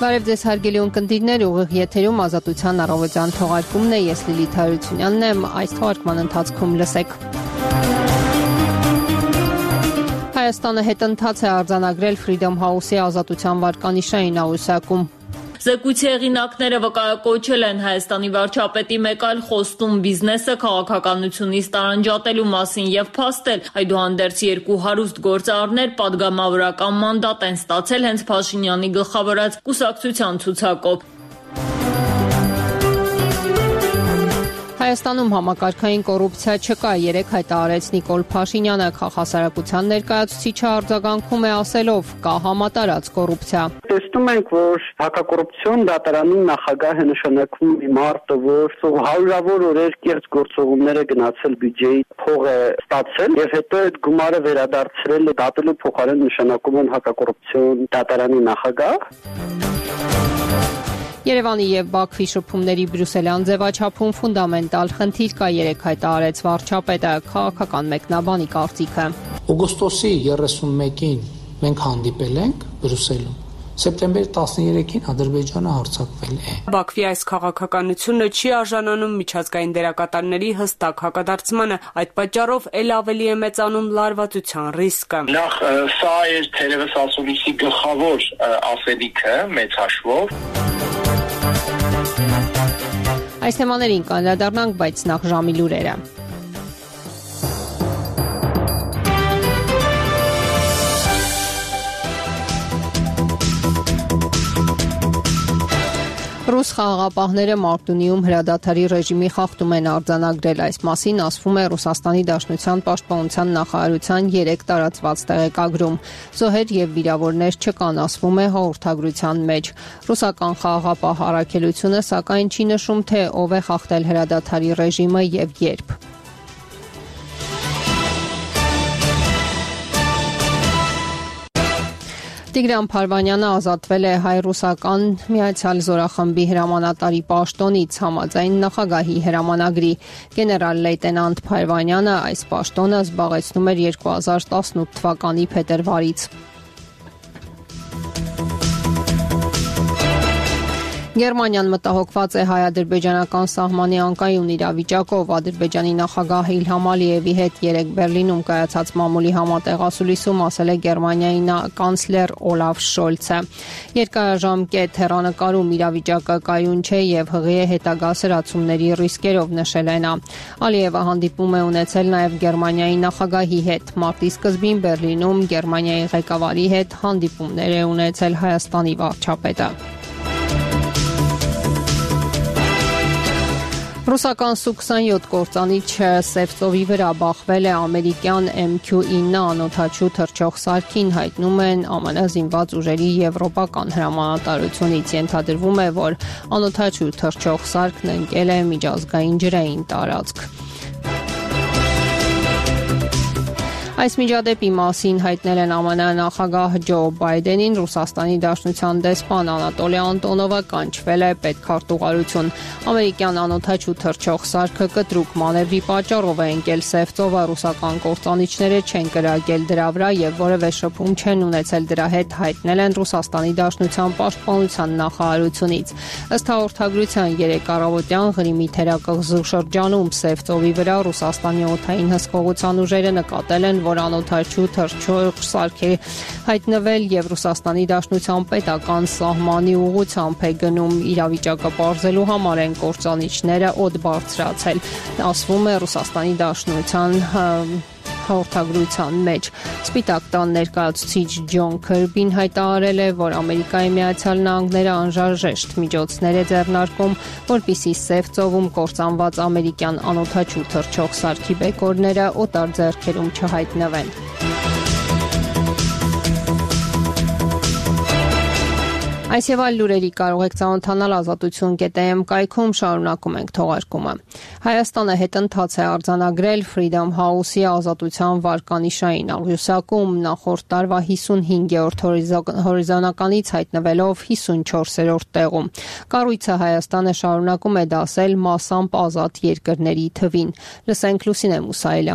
Բարև ձեզ հարգելի ունկնդիրներ, ուղիղ եթերում Ազատության առավոտյան թողարկումն է, ես Լիլիթ Հարությունյանն եմ, այս թողարկման ընթացքում լսեք։ Հայաստանը հետընթաց է արձանագրել Freedom House-ի ազատության վարկանիշային աղյուսակում։ Զեկույցի հեղինակները վկայակոչել են Հայաստանի վարչապետի մեկ այլ խոստում բիզնեսը քաղաքականությունից տարանջատելու մասին եւ փաստել, այդուհանդերձ երկու հարուստ գործարարներ պատգամավորական մանդատ են ստացել հենց Փաշինյանի գլխավորած կուսակցության ցուցակով։ Հայաստանում համակարգային կոռուպցիա չկա, երեք հայտարարեց Նիկոլ Փաշինյանը, քաղաքասարակության ներկայացուցիչը արձագանքում է ասելով՝ կա համատարած կոռուպցիա։ Տեսնում ենք, որ հակակոռուպցիոն դատարանի նախագահը նշանակում մի մարդ, որ հարյուրավոր օրեր կեղծ գործողումներ է գնացել բյուջեի փող է ստացել եւ հետո այդ գումարը վերադարձրել դատելու փոխարեն նշանակում են հակակոռուպցիոն դատարանի նախագահ։ Երևանի եւ Բաքվի շփումների բրյուսելյան ձևաչափում ֆունդամենտալ խնդիր կա, երեք հայտարարեց վարչապետը, քաղաքական մեկնաբանի կարծիքը։ Օգոստոսի 31-ին մենք հանդիպել ենք Բրյուսելում։ Սեպտեմբերի 13-ին Ադրբեջանը հարձակվել է։ Բաքվի այս քաղաքականությունը չի արժանանում միջազգային դերակատարների հստակ հակադարձմանը, այդ պատճառով ել ավելի է մեծանում լարվածության ռիսկը։ Նախ սա է թերևս ասուլիսի գլխավոր ասելիքը մեծ հաշվով։ Այս թեմաներին կանդրադառնանք, բայց նախ ժամի լուրերը։ Ռուս խաղաղապահները Մարտունիում հրադադարի ռեժիմի խախտում են արձանագրել, այս մասին ասվում է Ռուսաստանի Դաշնության պաշտպանության նախարարության 3 տարածված տեղեկագրում։ Զոհեր եւ վիրավորներ չկան, ասվում է հաղորդագրության մեջ։ Ռուսական խաղաղապահ առաքելությունը սակայն չի նշում, թե ով է խախտել հրադադարի ռեժիմը եւ երբ։ Տիգրան Փարվանյանը ազատվել է հայ-ռուսական միացյալ զորախմբի հրամանատարի պաշտոնից համաձայն նախագահի հրամանագրի։ Գեներալ լեյտենանտ Փարվանյանը այս պաշտոնը զբաղեցնում էր 2018 թվականի փետրվարից։ Գերմանիան մտահոգված է հայ-ադրբեջանական սահմանի անկայուն իրավիճակով։ Ադրբեջանի նախագահ Իլհամ Ալիևի հետ 3 Բերլինում կայացած մամուլի համատեղ ասուլիսում ասել է Գերմանիայի կանցլեր Օլաֆ Շոլցը։ Երկարաժամկետ հեռանկարում իրավիճակը կայուն չէ եւ հղի է հետագա սրացումների ռիսկերով, նշել է նա։ Ալիևը հանդիպում է ունեցել նաեւ Գերմանիայի նախագահի հետ։ Մարտի սկզբին Բերլինում Գերմանիայի ղեկավարի հետ հանդիպումներ է ունեցել Հայաստանի վարչապետը։ Ռուսական Su-27 կործանիչ Սևծովի վրա բախվել է ամերիկյան MQ-9 անօդաչու թռչող սարքին, հայտնում են ԱՄՆ զինված ուժերի եվրոպական հրամանատարությունից։ Ենթադրվում է, որ անօդաչու թռչող սարքն ընկել է միջազգային ջրային տարածք։ Այս միջադեպի մասին հայտնել են ԱՄՆ նախագահ Ջո Բայդենին, Ռուսաստանի Դաշնության դեսպան Անատոլի Անտոնովը կանչվել է պետքարտուղարություն։ Ամերիկյան անօդաչու թռչող սարքը կտրուկ մանևրի պատճառով է ընկել Սևծովը, ռուսական կործանիչները չեն կրակել դրա վրա եւ որևէ շփում չեն ունեցել դրա հետ, հայտնել են Ռուսաստանի Դաշնության պաշտպանության նախարարությունից։ Ըստ հաղորդագրության 3 առավոտյան Ղրիմի թերակղզու շրջանում Սևծովի վրա Ռուսաստանի օդային հսկողության ուժերը նկատել են, որ անօդաչու թռչող սարք է հայտնվել եւ Ռուսաստանի Դաշնության պետական սահմանի ուղղությամբ է գնում։ Իրավիճակը պարզելու համար են կործանիչները օդ բարձրացել, ասվում է Ռուսաստանի Դաշնության հաղորդագրության մեջ։ Սպիտակ տան ներկայացուցիչ Ջոն Քըրբին հայտարարել է, որ Ամերիկայի Միացյալ Նահանգները անհրաժեշտ միջոցներ է ձեռնարկում, որպեսզի Սևծովում կործանված ամերիկյան անօդաչու թռչող սարքի բեկորները օտար ձեռքերում չհայտնվեն։ Այս եւ այլ լուրերի կարող եք ծանոթանալ ազատություն.am կայքում, շարունակում ենք թողարկումը։ Հայաստանը հետընթաց է արձանագրել Freedom House-ի ազատության վարկանիշային աղյուսակում, նախորդ տարվա 55-րդ հորիզոնականից հայտնվելով 54-րդ տեղում։ Կառույցը Հայաստանը շարունակում է դասել մասամբ ազատ երկրների թվին։ Լսենք Լուսինե Մուսայելյանին։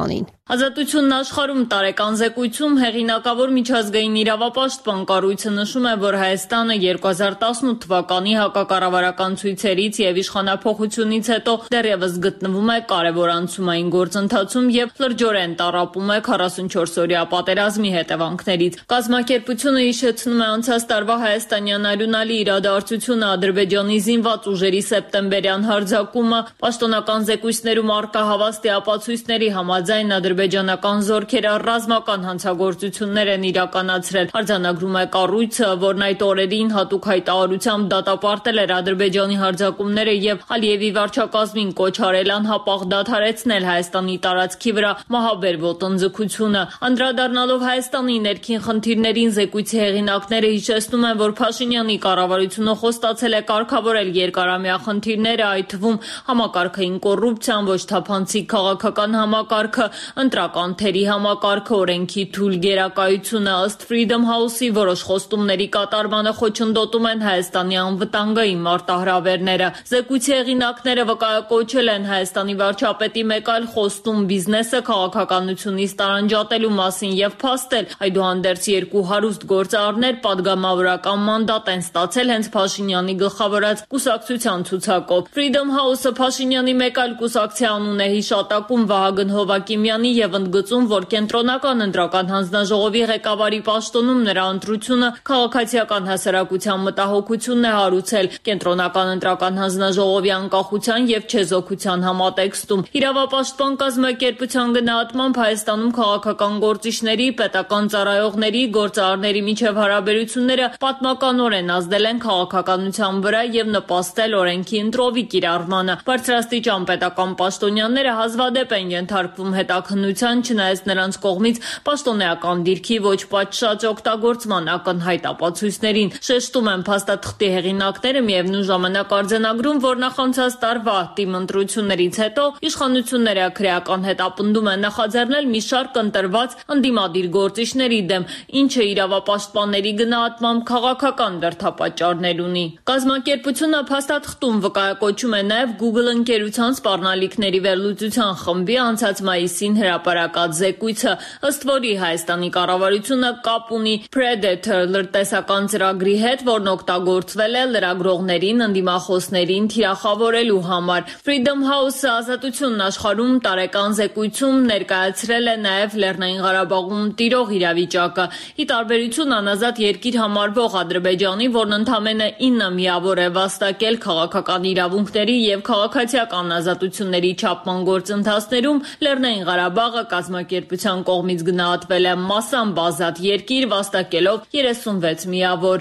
Ազատությունն աշխարհում տարեկան զեկույցում հեղինակավոր միջազգային իրավապաշտպան կառույցը նշում է, որ Հայաստանը 2018 թվականի հակակառավարական ցույցերից եւ իշխանափոխությունից հետո դեռևս գտնվում է կարևոր անցումային գործընթացում եւ լրջորեն տառապում է 44-օրյա պատերազմի հետևանքներից։ Կազմակերպությունը հիշեցնում է անցած տարվա հայաստանյան արյունալի իրադարձությունը Ադրբեջանի զինված ուժերի սեպտեմբերյան հարձակումը, պաշտոնական զեկույցներում առկա հավաստի ապացույցների համաձայն ադրբեջանական զորքերը ռազմական հանցագործություններ են իրականացրել։ Արձանագրում է կառույցը, որն այդ օրերին հատուկ հայտարարությամբ դատապարտել էր Ադրբեջանի հարձակումները եւ Ալիևի վարչակազմին կոչ արել անհապաղ դադարեցնել Հայաստանի տարածքի վրա մահաբեր ոտնձգությունը։ Անդրադառնալով Հայաստանի ներքին խնդիրներին զեկույցի հեղինակները հիշեցնում են, որ Փաշինյանի կառավարությունը խոստացել է կարգավորել երկարամյա խնդիրները, այդ թվում համակարգային կոռուպցիան, ոչ թափանցիկ քաղաքական համակարգը, ընտրական թերի համակարգը, օրենքի թույլ գերակայությունը։ Ըստ Freedom House-ի որոշ խոստումների կատարմանը խոչընդոտում են Հայաստանի անվտանգային մարտահրավերները։ Զեկույցի հեղինակները վկայակոչել են Հայաստանի վարչապետի մեկ այլ խոստում բիզնեսը քաղաքականությունից տարանջատելու մասին եւ փաստել, այդուհանդերձ երկու հարուստ գործարարներ պատգամավորական մանդատ են ստացել հենց Փաշինյանի գլխավորած կուսակցության ցուցակով։ Freedom House-ը Փաշինյանի մեկ այլ կուսակցի անուն է հիշատակում Վահագն Հովակիմյանի եւ ընդգծում, որ կենտրոնական ընտրական հանձնաժողովի ղեկավարի պաշտոնում նրա ընտրությունը քաղաքացիական հասարակության մտահոգությունն է հարուցել կենտրոնական ընտրական հանձնաժողովի անկախության եւ չեզոքության համատեքստում։ Իրավապաշտպան կազմակերպության գնահատմամբ Հայաստանում քաղաքական գործիչների, պետական ծառայողների, գործարարների միջև հարաբերությունները պատմականորեն ազդել են քաղաքականության վրա եւ նպաստել օրենքի ընտրովի կիրառմանը։ Բարձրաստիճան պետական պաշտոնյաները հազվադեպ են ենթարկվում հետաքննության, չնայած նրանց կողմից պաշտոնեական դիրքի ոչ պատշաճ օգտագործման ակնհայտ ապացույցներին։ Շեշտում են փաստաթղթի հեղինակները, միևնույն ժամանակ արձանագրում, որ նախանցած տարվա ՏԻՄ ընտրություններից հետո իշխանությունները քրեական հետապնդում են նախաձեռնել մի շարք ընտրված ընդդիմադիր գործիչների դեմ, ինչը իրավապաշտպանների գնահատմամբ քաղաքական դրդապատճառներ ունի։ Կազմակերպությունը փաստաթղթում վկայակոչում է նաև Google ընկերության սպառնալիքների վերլուծության խմբի անցած մայիսին հրապարակած զեկույցը, ըստ որի Հայաստանի կառավարությունը կապ ունի Predator լրտեսական ծրագրի հետ, որն օգտագործվել է լրագրողներին, ընդդիմախոսներին թիրախավորելու համար։ Freedom House-ը Ազատությունն աշխարհում տարեկան զեկույցում ներկայացրել է նաև Լեռնային Ղարաբաղում տիրող իրավիճակը։ Ի տարբերություն անազատ երկիր համարվող Ադրբեջանի, որն ընդամենը 9 միավոր է վաստակել քաղաքական իրավունքների եւ քաղաքացիական ազատությունների չափման գործընթացներում, Լեռնային Ղարաբաղը կազմակերպության կողմից գնահատվել է մասամբ ազատ երկիր, վաստակելով 36 միավոր։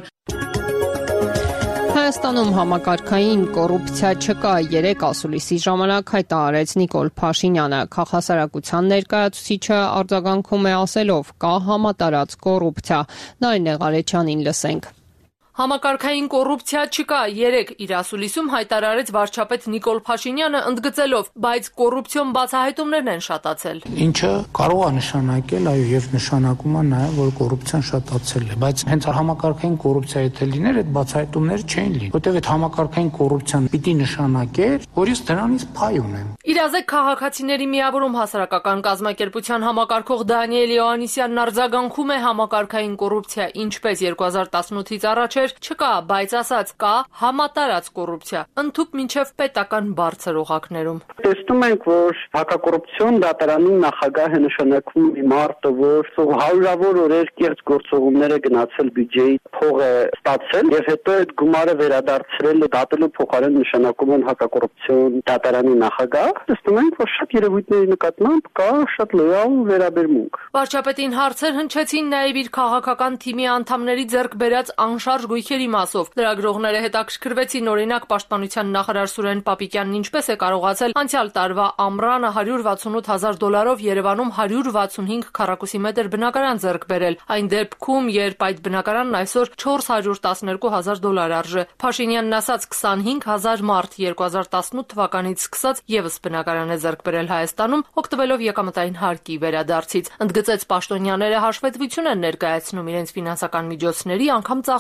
Հայաստանում համակարգային կոռուպցիա չկա, 3 ասուլիսի ժամանակ հայտարարեց Նիկոլ Փաշինյանը։ Քաղաքասարակության ներկայացուցիչը արձագանքում է ասելով՝ կա համատարած կոռուպցիա։ Նարինե Ղարեչյանին լսենք։ Համակարգային կոռուպցիա չկա, 3 իր ասուլիսում հայտարարեց վարչապետ Նիկոլ Փաշինյանը, ընդգծելով, բայց կոռուպցիոն բացահայտումներն են շատացել։ Ինչը կարող է նշանակել, այո, եւ նշանակում է նաեւ, որ կոռուպցիան շատացել է, բայց հենց համակարգային կոռուպցիա եթե լիներ, այդ բացահայտումները չէին լինի, որտեղ այդ համակարգային կոռուպցիան պիտի նշանակեր, որ ես դրանից փայ ունեմ։ Իրազեկ քաղաքացիների միավորում հասարակական կազմակերպության համակարգող Դանիել Յոհաննիսյանն արձագանքում է համակարգային կոռուպցիա, ինչպես 2018-ից առաջ չկա, բայց ասաց կա համատարած կոռուպցիա, ընդհուպ մինչև պետական բարձր օղակներում։ Տեսնում ենք, որ հակակոռուպցիոն դատարանի նախագահը նշանակում մի մարդ, որ հարյուրավոր օրեր կեղծ գործողումներ է գնացել բյուջեի փողը ստացել եւ հետո այդ գումարը վերադարձրել դատելու փոխարեն նշանակում են հակակոռուպցիոն դատարանի նախագահ։ Տեսնում ենք, որ շատ երևույթների նկատմամբ կա շատ լոյալ վերաբերմունք։ Վարչապետին հարցեր հնչեցին նաեւ իր քաղաքական թիմի անդամների ձեռք բերած անշարժ գույքերի մասով։ Լրագրողները հետաքրքրվեցին օրինակ պաշտպանության նախարար Սուրեն Պապիկյանն ինչպես է կարողացել անցյալ տարվա ամռանը $168,000 Երևանում 165 քառակուսի մետր բնակարան ձեռք բերել։ Այն դեպքում, երբ այդ բնակարանն այսօր $412,000 արժե։ Փաշինյանն ասաց 25,000 մարդ 2018 թվականից սկսած եւս բնակարան է ձեռք բերել Հայաստանում, օգտվելով եկամտային հարկի վերադարձից։ Ընդգծեց պաշտոնյաները հաշվետվություն են ներկայացնում իրենց ֆինանսական միջոցների, անգամ ծախսերի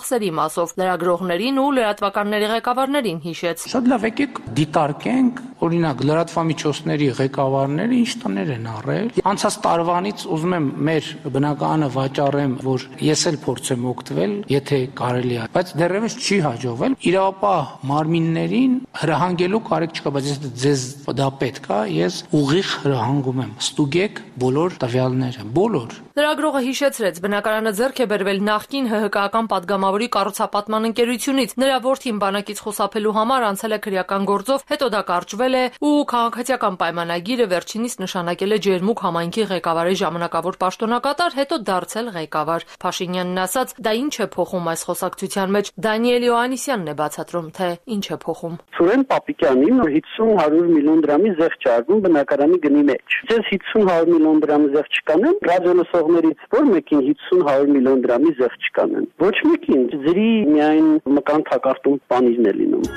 մասով, լրագրողներին ու լրատվականների ղեկավարներին հիշեց։ Շատ լավ, եկեք դիտարկենք, օրինակ լրատվամիջոցների ղեկավարները ինչ տներ են առել։ Անցած տարվանից ուզում եմ մեր բնականը վաճառեմ, որ ես էլ փորձեմ օգտվել, եթե կարելի է, բայց դեռևս չի հաջողվել։ Իրավապահ մարմիններին հրահանգելու կարիք չկա, բայց եթե ձեզ դա պետք է, ես ուղիղ հրահանգում եմ։ Ստուգեք բոլոր տվյալները, բոլոր։ Լրագրողը հիշեցրեց, բնակարանը ձեռք է բերվել նախկին ՀՀԿ-ական падգամավորի կառուցապատման ընկերությունից։ Նրա որդին բանակից խուսափելու համար անցել է քրեական գործով, հետո դա կարճվել է ու քաղաքացիական պայմանագիրը վերջինիս նշանակել է Ջերմուկ համայնքի ղեկավարի ժամանակավոր պաշտոնակատար, հետո դարձել ղեկավար։ Փաշինյանն ասաց, դա ինչ է փոխում այս խոսակցության մեջ։ Դանիել Յոհաննիսյանն է բացատրում, թե ինչ է փոխում։ Սուրեն Պապիկյանին 50-100 միլիոն դրամի զեղ չարվում բնակարանի գնի մեջ։ Ձեզ 50-100 միլիոն դրամի զեղ չկանեն, ռադիոլսողներից որ մեկին 50-100 միլիոն դրամի զեղ չկանեն։ Ոչ մեկին, ձրի միայն մկան թակարդում պանիրն է լինում։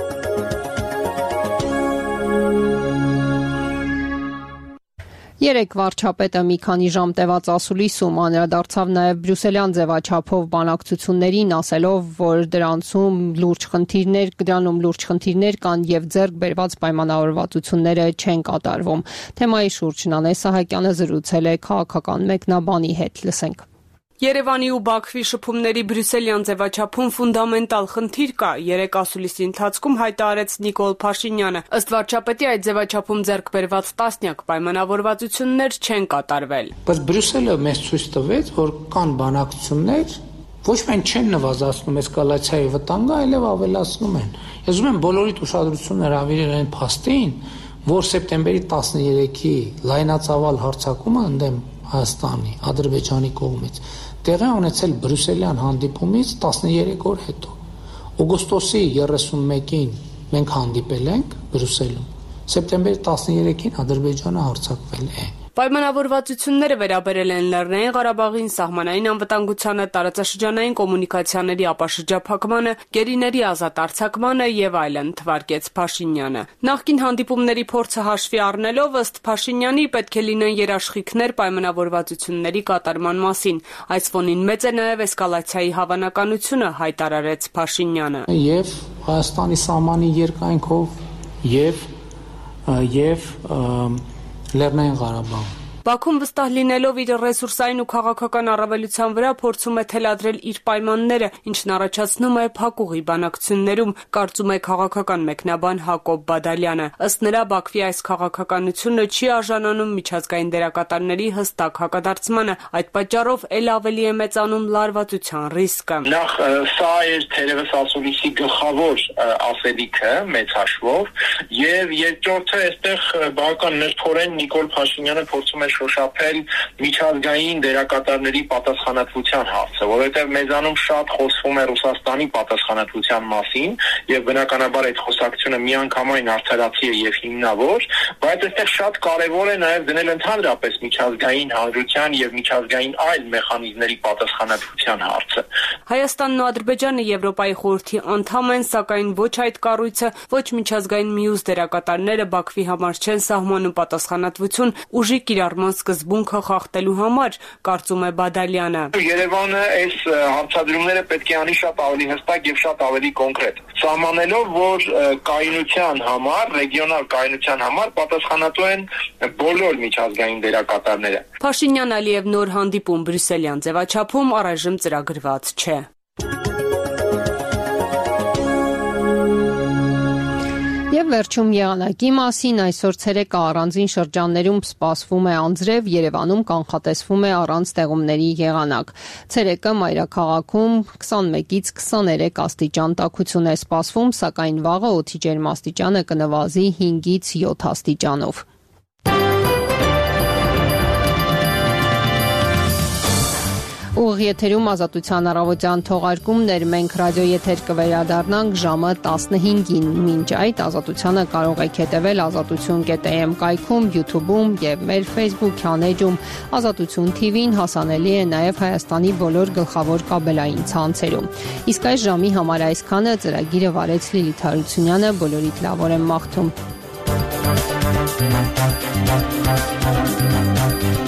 Երեկ վարչապետը մի քանի ժամ տևած ասուլիսում անդրադարձավ նաև բրյուսելյան ձևաչափով բանակցություններին, ասելով, որ դրանում լուրջ խնդիրներ կան եւ ձեռք բերված պայմանավորվածությունները չեն կատարվում։ Թեմայի շուրջ Նանե Սահակյանը զրուցել է քաղաքական մեկնաբանի հետ, լսենք։ Երևանի ու Բաքվի շփումների բրյուսելյան ձևաչափում ֆունդամենտալ խնդիր կա, երեկ ասուլիսի ընթացքում հայտարարեց Նիկոլ Փաշինյանը։ Ըստ վարչապետի այդ ձևաչափում ձեռք բերված տասնյակ պայմանավորվածություններ չեն կատարվել։ Բայց Բրյուսելը մեզ ցույց տվեց, որ կան բանակցություններ, ոչ միայն չեն նվազեցնում էսկալացիայի վտանգը, այլև ավելացնում են։ Ես ուզում եմ բոլորիդ ուշադրությունը հրավիրել այն փաստին, որ սեպտեմբերի 13-ի լայնածավալ հարձակումը ընդդեմ Հայաստանի, Ադրբեջանի կողմից տեղի ունեցել բրյուսելյան հանդիպումից 13 օր հետո։ Օգոստոսի 31-ին մենք հանդիպել ենք Բրյուսելում, սեպտեմբերի 13-ին Ադրբեջանը հարձակվել է։ Պայմանավորվածությունները վերաբերել են Լեռնային Ղարաբաղին, սահմանային անվտանգությանը, տարածաշրջանային կոմունիկացիաների ապաշրջափակմանը, գերիների ազատ արձակմանը եւ այլն, թվարկեց Փաշինյանը։ Նախկին հանդիպումների փորձը հաշվի առնելով, ըստ Փաշինյանի, պետք է լինեն երաշխիքներ պայմանավորվածությունների կատարման մասին։ Այս ֆոնին մեծ է նաեւ էսկալացիայի հավանականությունը, հայտարարեց Փաշինյանը։ Եվ Հայաստանի սահմանի երկայնքով եւ Լեռնային Ղարաբաղ։ Բաքուն վստահ լինելով իր ռեսուրսային ու քաղաքական առավելության վրա փորձում է թելադրել իր պայմանները, ինչն առաջացնում է փակուղի բանակցություններում, կարծում է քաղաքական մեկնաբան Հակոբ Բադալյանը։ Ըստ նրա, Բաքվի այս քաղաքականությունը չի արժանանում միջազգային դերակատարների հստակ հակադարձմանը, այդ պատճառով էլ ավելի է մեծանում լարվածության ռիսկը։ Նախ սա էր թերևս ասուլիսի գլխավոր ասելիքը մեծ հաշվով, եւ երկրորդը այստեղ բավական նրբորեն Նիկոլ Փաշինյանը փորձում է շոշափել միջազգային դերակատարների պատասխանատվության հարցը, որովհետև մեզանում շատ խոսվում է Ռուսաստանի պատասխանատվության մասին եւ բնականաբար այդ խոսակցությունը միանգամայն արդարացի է եւ հիմնավոր, բայց այստեղ շատ կարեւոր է նաեւ դնել ընդհանրապես միջազգային հանրության եւ միջազգային այլ մեխանիզմների պատասխանատվության հարցը։ Հայաստանն ու Ադրբեջանը Եվրոպայի խորհրդի անդամ են, սակայն ոչ այդ կառույցը, ոչ միջազգային մյուս դերակատարները Բաքվի համար չեն սահմանում պատասխանատվություն ուժի կիրառման սկզբունքը խախտելու համար, կարծում է Բադալյանը։ Երևանը այս հարցադրումները պետք է անի շատ ավելի հստակ եւ շատ ավելի կոնկրետ, սահմանելով, որ կայունության համար, ռեգիոնալ կայունության համար պատասխանատու են բոլոր միջազգային դերակատարները։ Փաշինյան-Ալիև նոր հանդիպում բրյուսելյան ձևաչափում առայժմ ծրագրված չէ։ Եվ վերջում եղանակի մասին այսօր ցերեկը առանձին շրջաններում սպասվում է անձրև, Երևանում կանխատեսվում է առանց տեղումների եղանակ։ Ցերեկը մայրաքաղաքում 21-ից 23 աստիճան տաքություն է սպասվում, սակայն վաղը օդի ջերմաստիճանը կնվազի 5-ից 7 աստիճանով։ Ուղիղ եթերում Ազատության առավոտյան թողարկումներ, մենք ռադիոեթեր կվերադառնանք ժամը 15-ին։ Մինչ այդ Ազատությանը կարող եք հետևել azatutyon.am կայքում, YouTube-ում եւ մեր Facebook-յան էջում։ Ազատություն TV-ն հասանելի է նաեւ Հայաստանի բոլոր գլխավոր կաբելային ցանցերում։ Իսկ այս ժամի համար այսքանը, ծրագիրը վարեց Լիլիթ Հարությունյանը, բոլորիդ լավ օր եմ մաղթում։